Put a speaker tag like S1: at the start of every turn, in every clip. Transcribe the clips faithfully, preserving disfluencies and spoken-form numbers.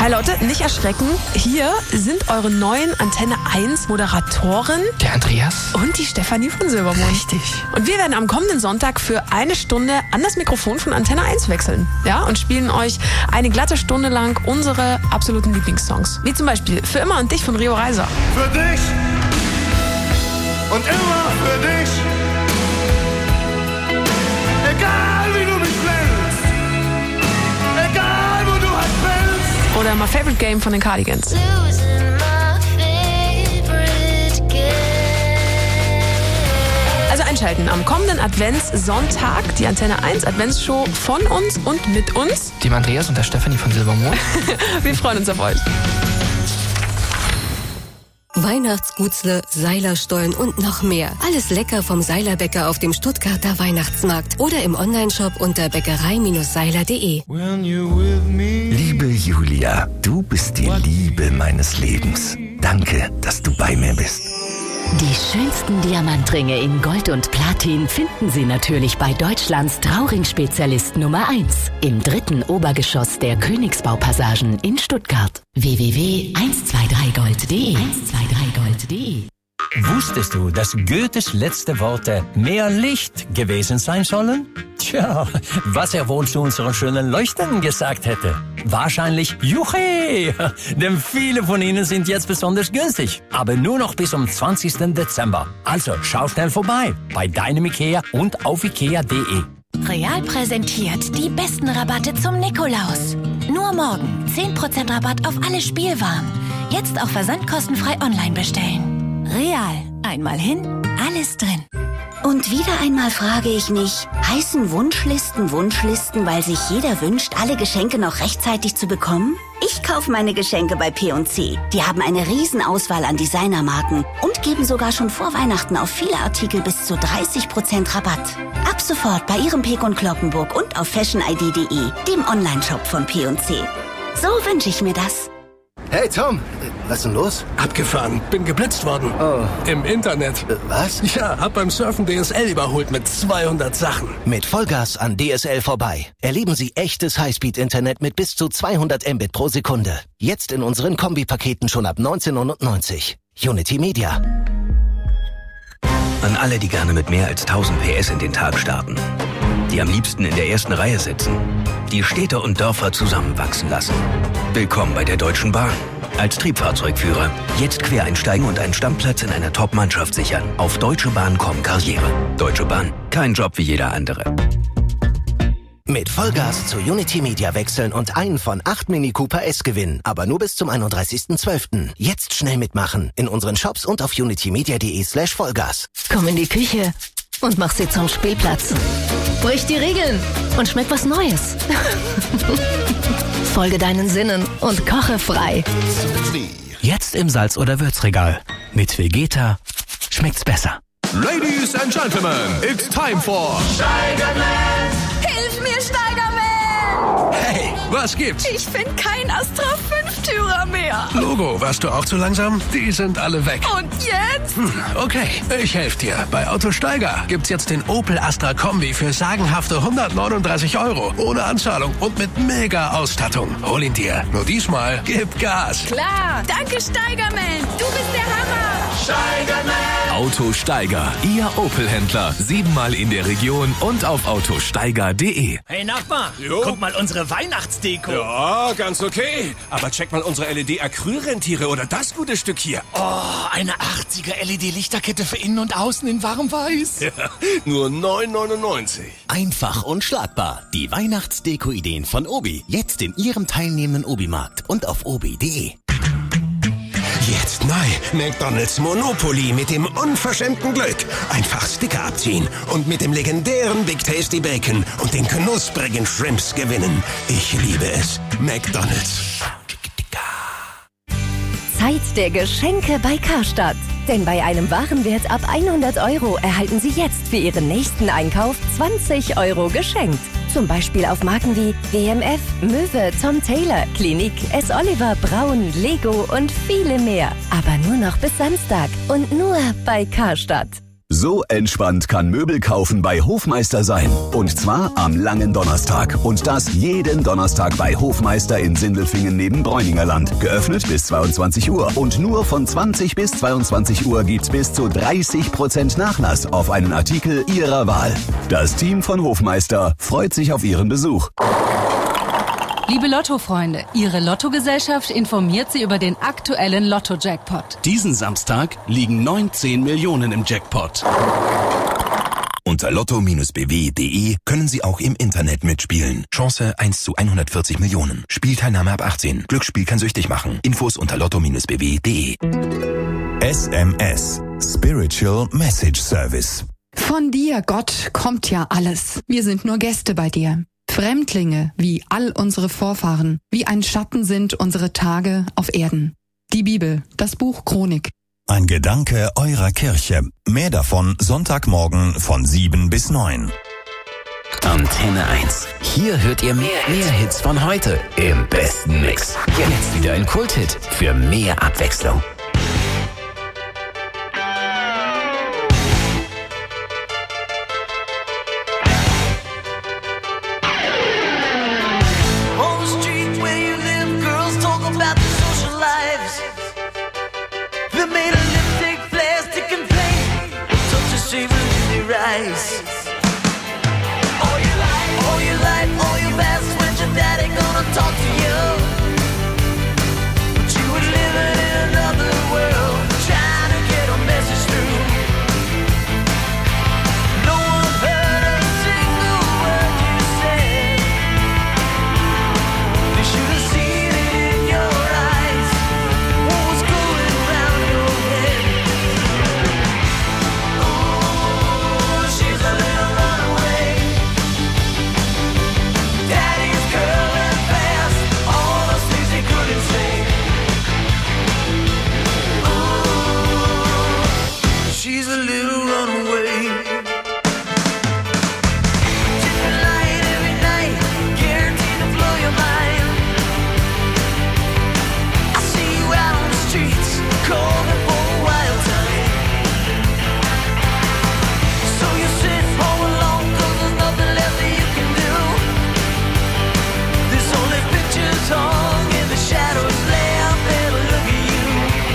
S1: Hi Leute, nicht erschrecken. Hier sind eure neuen Antenne eins Moderatoren.
S2: Der Andreas.
S1: Und die Stefanie von Silbermond.
S2: Richtig.
S1: Und wir werden am kommenden Sonntag für eine Stunde an das Mikrofon von Antenne eins wechseln. Ja, und spielen euch eine glatte Stunde lang unsere absoluten Lieblingssongs. Wie zum Beispiel Für immer und dich von Rio Reiser.
S3: Für dich und immer für dich. Egal wie du mich nennst. Egal wo du halt bist.
S1: Oder My Favorite Game von den Cardigans. Also einschalten am kommenden Adventssonntag, die Antenne eins Adventsshow von uns und mit uns.
S2: Dem Andreas und der Stefanie von Silbermond.
S1: Wir freuen uns auf euch.
S4: Weihnachtsgutzle, Seilerstollen und noch mehr. Alles lecker vom Seilerbäcker auf dem Stuttgarter Weihnachtsmarkt oder im Onlineshop unter bäckerei Seiler punkt de.
S5: Liebe Julia, du bist die Liebe meines Lebens. Danke, dass du bei mir bist.
S6: Die schönsten Diamantringe in Gold und Platin finden Sie natürlich bei Deutschlands Trauring-Spezialist Nummer eins im dritten Obergeschoss der Königsbaupassagen in Stuttgart. w w w punkt eins zwei drei gold punkt de eins zwei drei gold punkt de.
S7: Wusstest du, dass Goethes letzte Worte mehr Licht gewesen sein sollen? Tja, was er wohl zu unseren schönen Leuchten gesagt hätte? Wahrscheinlich Juche! Denn viele von ihnen sind jetzt besonders günstig. Aber nur noch bis zum zwanzigsten Dezember. Also schau schnell vorbei bei deinem Ikea und auf ikea punkt de.
S8: Real präsentiert die besten Rabatte zum Nikolaus. Nur morgen zehn Prozent Rabatt auf alle Spielwaren. Jetzt auch versandkostenfrei online bestellen. Real. Einmal hin, alles drin.
S9: Und wieder einmal frage ich mich, heißen Wunschlisten Wunschlisten, weil sich jeder wünscht, alle Geschenke noch rechtzeitig zu bekommen? Ich kaufe meine Geschenke bei P und C. Die haben eine Riesenauswahl an Designermarken und geben sogar schon vor Weihnachten auf viele Artikel bis zu dreißig Prozent Rabatt. Ab sofort bei ihrem Pek und Glockenburg und auf fashion i d punkt de, dem Onlineshop von P und C. So wünsche ich mir das.
S5: Hey Tom, was ist denn los?
S10: Abgefahren, bin geblitzt worden.
S5: Oh.
S10: Im Internet.
S5: Äh, was?
S10: Ja, hab beim Surfen D S L überholt mit zweihundert Sachen.
S5: Mit Vollgas an D S L vorbei. Erleben Sie echtes Highspeed-Internet mit bis zu zweihundert Mbit pro Sekunde. Jetzt in unseren Kombipaketen schon ab neunzehnhundertneunzig. Unity Media.
S11: An alle, die gerne mit mehr als tausend P S in den Tag starten. Die am liebsten in der ersten Reihe sitzen. Die Städte und Dörfer zusammenwachsen lassen. Willkommen bei der Deutschen Bahn. Als Triebfahrzeugführer jetzt quer einsteigen und einen Stammplatz in einer Top-Mannschaft sichern. Auf deutsche bahn punkt com Karriere. Deutsche Bahn, kein Job wie jeder andere.
S5: Mit Vollgas zu Unity Media wechseln und einen von acht Mini Cooper S gewinnen. Aber nur bis zum einunddreißigsten zwölften Jetzt schnell mitmachen. In unseren Shops und auf unitymedia punkt de slash Vollgas.
S6: Komm in die Küche und mach sie zum Spielplatz. Brich die Regeln und schmeck was Neues. Folge deinen Sinnen und koche frei.
S12: Jetzt im Salz- oder Würzregal. Mit Vegeta schmeckt's besser.
S13: Ladies and Gentlemen, it's time for
S14: Steigerman! Hilf mir, Steigerman!
S13: Hey, was gibt's?
S14: Ich finde kein Astra fünf-Türer mehr.
S10: Logo, warst du auch zu langsam? Die sind alle weg.
S14: Und jetzt?
S10: Hm, okay, ich helfe dir. Bei Otto Steiger gibt's jetzt den Opel Astra Kombi für sagenhafte hundertneununddreißig Euro. Ohne Anzahlung und mit mega Ausstattung. Hol ihn dir. Nur diesmal gib Gas.
S14: Klar, danke Steigerman. Du bist der Hammer.
S13: Steigerman! Auto Steiger, Ihr Opel-Händler. Siebenmal in der Region und auf autosteiger punkt de.
S15: Hey Nachbar,
S16: jo.
S15: Guck mal unsere Weihnachtsdeko.
S16: Ja, ganz okay. Aber check mal unsere L E D-Acrylrentiere oder das gute Stück hier.
S15: Oh, eine achtziger L E D-Lichterkette für innen und außen in warmweiß.
S16: Ja, nur neun neunundneunzig.
S17: Einfach und schlagbar. Die Weihnachtsdeko-Ideen von Obi. Jetzt in Ihrem teilnehmenden Obi-Markt und auf obi punkt de.
S18: Jetzt neu, McDonald's Monopoly mit dem unverschämten Glück. Einfach Sticker abziehen und mit dem legendären Big Tasty Bacon und den knusprigen Shrimps gewinnen. Ich liebe es. McDonald's.
S4: Zeit der Geschenke bei Karstadt. Denn bei einem Warenwert ab hundert Euro erhalten Sie jetzt für Ihren nächsten Einkauf zwanzig Euro geschenkt. Zum Beispiel auf Marken wie W M F, Möwe, Tom Taylor, Clinique, S. Oliver, Braun, Lego und viele mehr. Aber nur noch bis Samstag und nur bei Karstadt.
S19: So entspannt kann Möbelkaufen bei Hofmeister sein. Und zwar am langen Donnerstag. Und das jeden Donnerstag bei Hofmeister in Sindelfingen neben Bräuningerland. Geöffnet bis zweiundzwanzig Uhr. Und nur von zwanzig bis zweiundzwanzig Uhr gibt's bis zu dreißig Prozent Nachlass auf einen Artikel Ihrer Wahl. Das Team von Hofmeister freut sich auf Ihren Besuch.
S20: Liebe Lotto-Freunde, Ihre Lottogesellschaft informiert Sie über den aktuellen Lotto-Jackpot.
S17: Diesen Samstag liegen neunzehn Millionen im Jackpot.
S21: Unter lotto Bindestrich b w punkt d e können Sie auch im Internet mitspielen. Chance eins zu hundertvierzig Millionen. Spielteilnahme ab achtzehn. Glücksspiel kann süchtig machen. Infos unter lotto Bindestrich b w punkt d e.
S22: S M S. Spiritual Message Service.
S23: Von dir, Gott, kommt ja alles. Wir sind nur Gäste bei dir. Fremdlinge, wie all unsere Vorfahren, wie ein Schatten sind unsere Tage auf Erden. Die Bibel, das Buch Chronik.
S22: Ein Gedanke eurer Kirche. Mehr davon Sonntagmorgen von sieben bis neun.
S12: Antenne eins. Hier hört ihr mehr, mehr Hits von heute im besten Mix. Jetzt wieder ein Kulthit für mehr Abwechslung.
S3: All your life, all your life, all your best friends, your daddy gonna talk to you. But you were living in another world, trying to get a message through. No one heard a single word you said. They should have seen it in your eyes, what was going around your head. Oh, she's a little runaway. Daddy's curling fast, all those things he couldn't say. Ooh, she's a little runaway. Different light every night, guaranteed to blow your mind. I see you out on the streets, calling for a wild time. So you sit home alone, 'cause there's nothing left that you can do. There's only pictures hung in the shadows left there to look at you.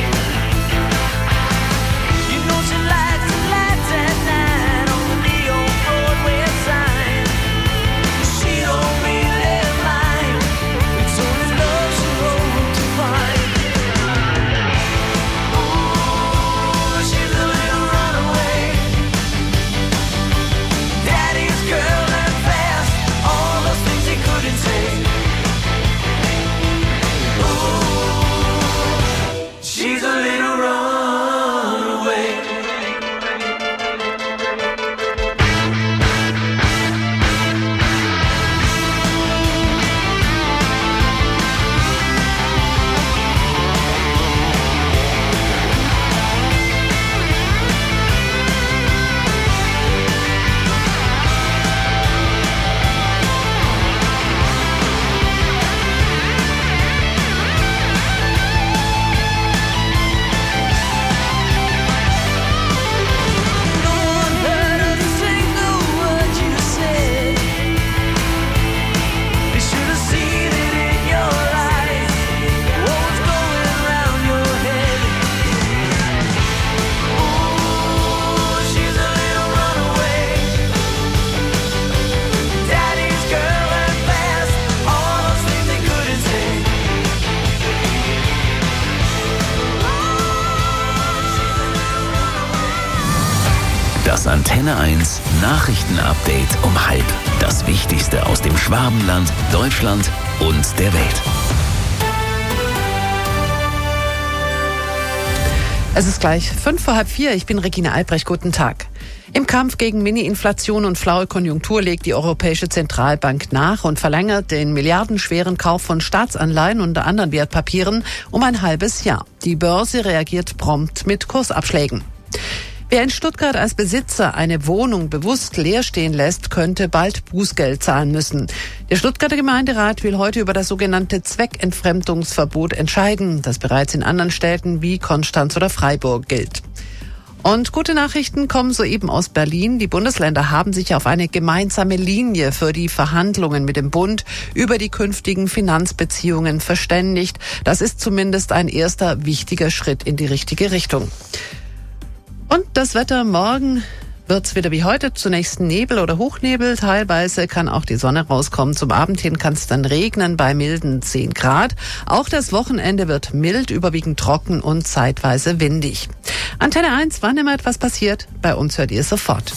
S3: You know she likes the lights at night on the neon Broadway sign. She don't really mind, it's only love she hopes to find. Ooh, she's a little runaway. Daddy's curling fast, all those things he couldn't say. Ooh, she's a little runaway. No one heard a single word you said. They should have seen it in your eyes, what was going around your head. Ooh, she's a little runaway. Daddy's curling fast, all those things they couldn't say.
S12: Das Antenne eins Nachrichtenupdate um halb. Das Wichtigste aus dem Schwabenland, Deutschland und der Welt.
S24: Es ist gleich fünf vor halb vier. Ich bin Regina Albrecht. Guten Tag. Im Kampf gegen Mini-Inflation und flaue Konjunktur legt die Europäische Zentralbank nach und verlängert den milliardenschweren Kauf von Staatsanleihen und anderen Wertpapieren um ein halbes Jahr. Die Börse reagiert prompt mit Kursabschlägen. Wer in Stuttgart als Besitzer eine Wohnung bewusst leer stehen lässt, könnte bald Bußgeld zahlen müssen. Der Stuttgarter Gemeinderat will heute über das sogenannte Zweckentfremdungsverbot entscheiden, das bereits in anderen Städten wie Konstanz oder Freiburg gilt. Und gute Nachrichten kommen soeben aus Berlin. Die Bundesländer haben sich auf eine gemeinsame Linie für die Verhandlungen mit dem Bund über die künftigen Finanzbeziehungen verständigt. Das ist zumindest ein erster wichtiger Schritt in die richtige Richtung. Und das Wetter morgen wird's wieder wie heute, zunächst Nebel oder Hochnebel, teilweise kann auch die Sonne rauskommen. Zum Abend hin kann es dann regnen bei milden zehn Grad. Auch das Wochenende wird mild, überwiegend trocken und zeitweise windig. Antenne eins, wann immer etwas passiert, bei uns hört ihr sofort.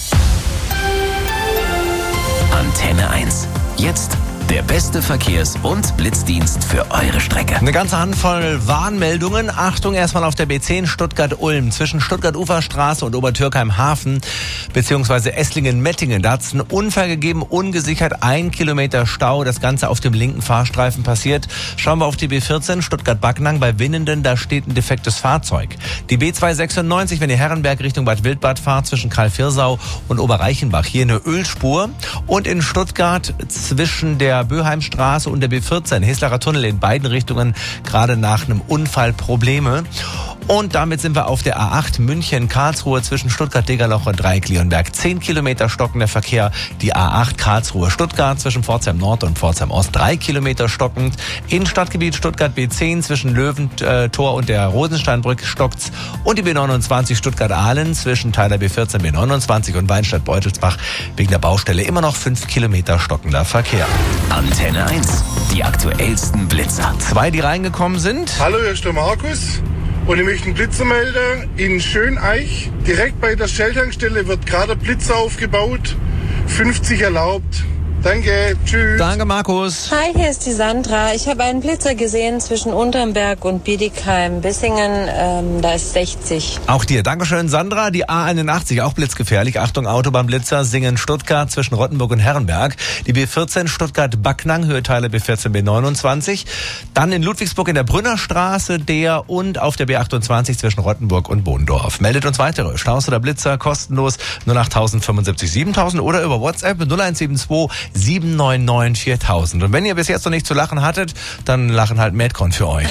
S12: Antenne eins. Jetzt der beste Verkehrs- und Blitzdienst für eure Strecke.
S1: Eine ganze Handvoll Warnmeldungen. Achtung, erstmal auf der B zehn Stuttgart-Ulm zwischen Stuttgart-Uferstraße und Obertürkheim-Hafen beziehungsweise Esslingen-Mettingen. Da hat es einen Unfall gegeben, ungesichert, ein Kilometer Stau. Das Ganze auf dem linken Fahrstreifen passiert. Schauen wir auf die B vierzehn Stuttgart-Backnang bei Winnenden. Da steht ein defektes Fahrzeug. Die B zweihundertsechsundneunzig, wenn ihr Herrenberg Richtung Bad Wildbad fahrt, zwischen Karl-Virsau und Oberreichenbach. Hier eine Ölspur. Und in Stuttgart zwischen der Böheimstraße und der B vierzehn, Heslacher Tunnel in beiden Richtungen, gerade nach einem Unfall Probleme. Und damit sind wir auf der A acht München-Karlsruhe zwischen Stuttgart-Degerloch und Dreieck-Liebenberg. Zehn Kilometer stockender Verkehr. Die A acht Karlsruhe-Stuttgart zwischen Pforzheim Nord und Pforzheim Ost. Drei Kilometer stockend. In Stadtgebiet Stuttgart B zehn zwischen Löwentor und der Rosensteinbrücke stockt's. Und die B neunundzwanzig Stuttgart-Ahlen zwischen Teiler B vierzehn, B neunundzwanzig und Weinstadt-Beutelsbach wegen der Baustelle immer noch fünf Kilometer stockender Verkehr.
S12: Antenne eins. Die aktuellsten Blitzer.
S1: Zwei, die reingekommen sind.
S2: Hallo, hier ist der Markus. Und ich möchte einen Blitzer melden. In Schöneich, direkt bei der Shell-Tankstelle, wird gerade ein Blitzer aufgebaut. fünfzig erlaubt. Danke, tschüss.
S1: Danke, Markus.
S7: Hi, hier ist die Sandra. Ich habe einen Blitzer gesehen zwischen Unternberg und Bietigheim-Bissingen. Ähm, da ist sechzig.
S1: Auch dir. Dankeschön, Sandra. Die A einundachtzig, auch blitzgefährlich. Achtung, Autobahnblitzer, Singen-Stuttgart zwischen Rottenburg und Herrenberg. Die B vierzehn Stuttgart-Backnang, Höheteile B vierzehn, B neunundzwanzig. Dann in Ludwigsburg in der Brünnerstraße, der und auf der B achtundzwanzig zwischen Rottenburg und Bohndorf. Meldet uns weitere Staus oder Blitzer kostenlos null acht fünfundsiebzig siebentausend oder über WhatsApp null eins sieben zwei sieben neun neun viertausend. Und wenn ihr bis jetzt noch nicht zu lachen hattet, dann lachen halt Madcon für euch.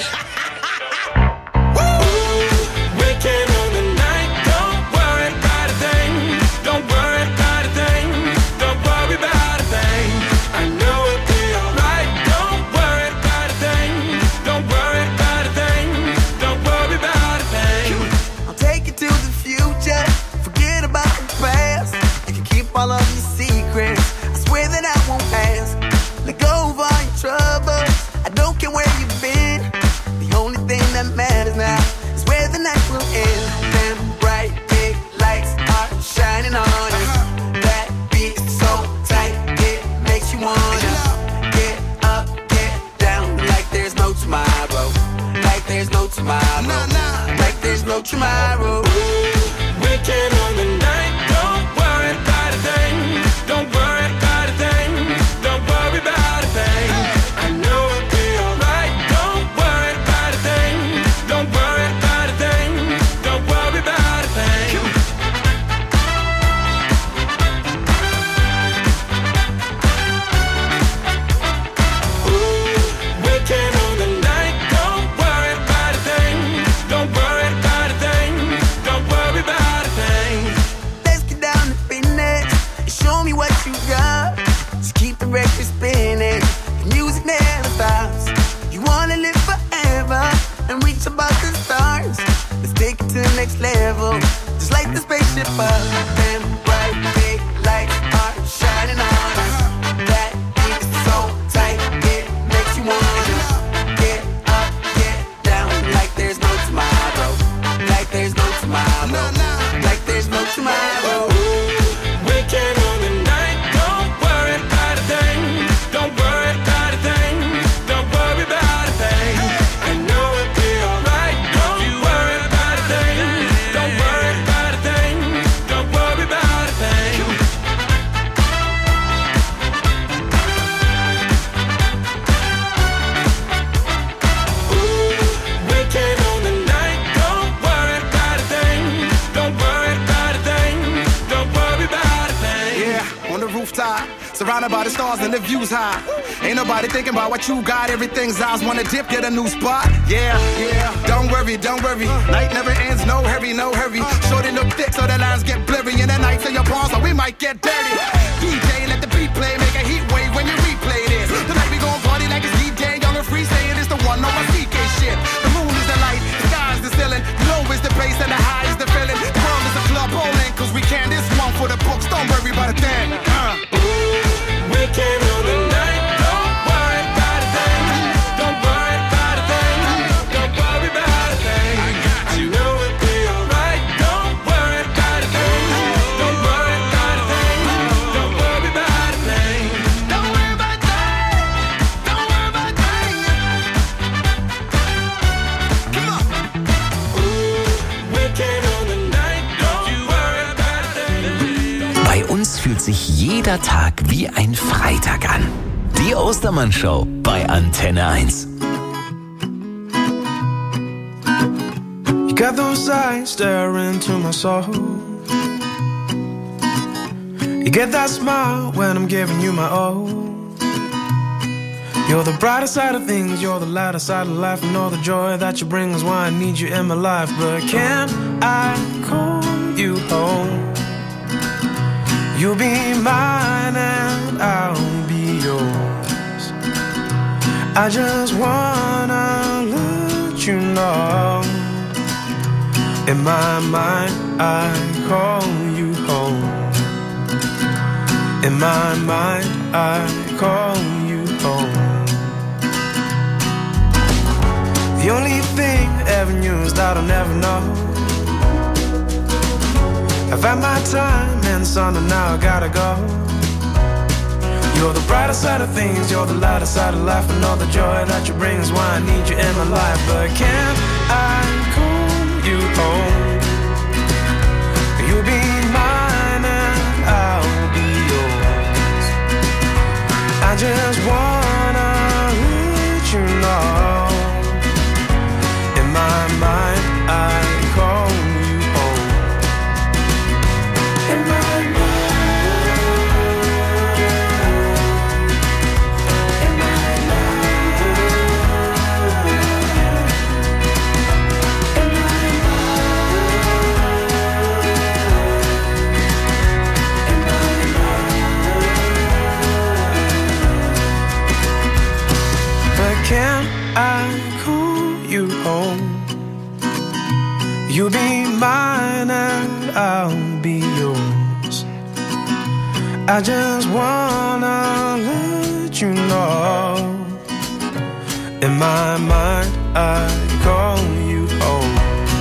S3: Tomorrow, weekend on the night. Don't worry about a thing. Don't worry about a thing. Don't worry about a thing. I know it'll be alright. Don't worry about a thing. Don't worry about a thing. Don't worry about a thing. Ooh, weekend on the night. Don't worry about a thing. Don't worry about a thing. Don't worry about a thing.
S8: Let's get down to business and show me what you got. Just keep the record spinning. The music never stops. You wanna live forever and reach above the stars. Let's take it to the next level. Just like the spaceship up. Them bright big lights are shining on us. That beat is so tight, it makes you wanna get up, get down like there's no tomorrow. Like there's no tomorrow. Like there's no tomorrow.
S3: Weekend on the night. Don't worry about a thing. Don't worry about a thing. Don't worry about a thing. I know it'll be alright. Don't worry about a thing. Don't worry about a thing. Don't worry about a thing. Weekend on the night. Don't worry about a thing. Don't worry about a thing. Don't worry about a thing.
S25: Yeah, on the rooftop, surrounded by the stars and the views high. Ain't nobody thinking about what you got. Everything's ours. Wanna dip, get a new spot. Yeah, yeah. Don't worry worry, don't worry. Night never ends, no hurry, no hurry. Shorty look thick so the lines get blurry. And the nights in your palms, so we might get dirty. D J, let the beat play, make a heat wave when you replay this. Tonight we gon' party like it's D J, young and free, saying it's the one on my C K shit. The moon is the light, the sky is the ceiling. Low is the bass and the high is the feeling. The world is a club bowling, cause we can this one for the books. Don't worry about a thing. Uh. Ooh, we can know the night. Don't worry about a thing. Don't worry about a thing. Don't worry about a thing. I got you. I know it'll be alright. Don't worry about a thing. Don't worry about a thing. Don't worry about a thing. Don't worry about a thing. Don't worry about a thing. Come on. Ooh, we can know the night. Don't you worry about a thing.
S12: Bei uns fühlt sich jeder Tag wie ein Freitag an. Die Ostermann-Show bei Antenne eins.
S5: You got those eyes staring into my soul. You get that smile when I'm giving you my all. You're the brighter side of things, you're the lighter side of life. And all the joy that you bring is why I need you in my life. But can I call you home? You'll be mine and I'll be yours. I just wanna let you know. In my mind I call you home. In my mind I call you home. The only thing I ever knew is that I'll never know. I've had my time in the sun and now I gotta go. You're the brighter side of things, you're the lighter side of life. And all the joy that you bring is why I need you in my life. But can I call you home? You'll be mine and I'll be yours. I just wanna let you know. In my mind I call you home. In my mind, in my mind, in my mind. But can I call you home? You'll be mine and I'll be yours. I just wanna let you know. In my mind I call you home.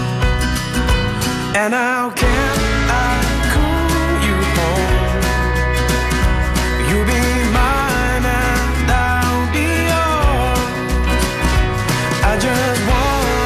S5: And how can I call you home? You'll be mine and I'll be yours. I just wanna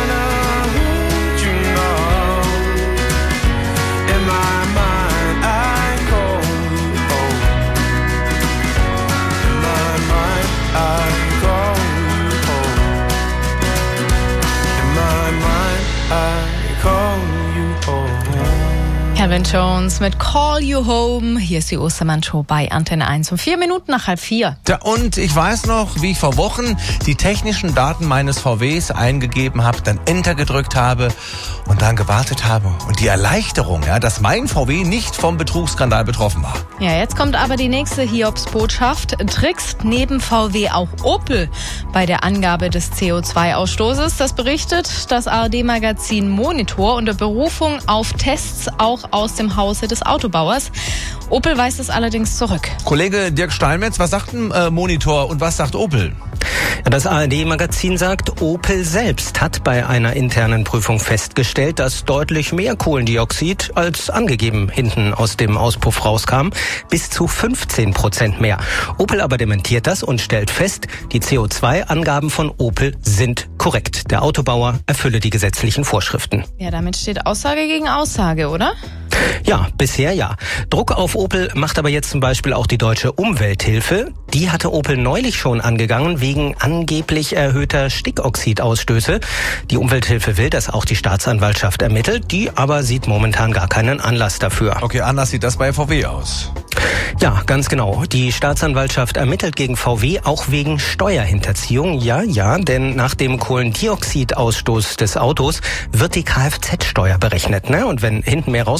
S6: Calvin Jones mit Call You Home. Hier ist die Ostermann-Show bei Antenne eins um vier Minuten nach halb vier.
S1: Ja, und ich weiß noch, wie ich vor Wochen die technischen Daten meines V Ws eingegeben habe, dann Enter gedrückt habe und dann gewartet habe. Und die Erleichterung, ja, dass mein V W nicht vom Betrugsskandal betroffen war.
S6: Ja, jetzt kommt aber die nächste Hiobsbotschaft. Trickst neben V W auch Opel bei der Angabe des C O zwei Ausstoßes. Das berichtet das A R D-Magazin Monitor unter Berufung auf Tests auch aus dem Hause des Autobauers. Opel weist es allerdings zurück.
S1: Kollege Dirk Steinmetz, was sagt ein äh, Monitor und was sagt Opel?
S9: Das A R D-Magazin sagt, Opel selbst hat bei einer internen Prüfung festgestellt, dass deutlich mehr Kohlendioxid als angegeben hinten aus dem Auspuff rauskam. Bis zu fünfzehn Prozent mehr. Opel aber dementiert das und stellt fest, die C O zwei Angaben von Opel sind korrekt. Der Autobauer erfülle die gesetzlichen Vorschriften.
S6: Ja, damit steht Aussage gegen Aussage, oder?
S9: Ja, bisher ja. Druck auf Opel macht aber jetzt zum Beispiel auch die Deutsche Umwelthilfe. Die hatte Opel neulich schon angegangen wegen angeblich erhöhter Stickoxidausstöße. Die Umwelthilfe will, dass auch die Staatsanwaltschaft ermittelt, die aber sieht momentan gar keinen Anlass dafür.
S1: Okay, anders sieht das bei V W aus.
S9: Ja, ganz genau. Die Staatsanwaltschaft ermittelt gegen V W auch wegen Steuerhinterziehung. Ja, ja, denn nach dem Kohlendioxidausstoß des Autos wird die Kfz-Steuer berechnet, ne? Und wenn hinten mehr rauskommt,